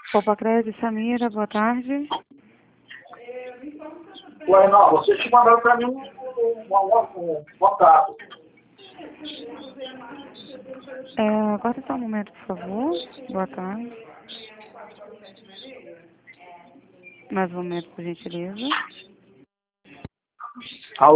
Popacred, Samira, boa tarde. Oi, não, você te mandou para mim um contato. Aguarda só um momento, por favor. Boa tarde. Mais um momento, por gentileza.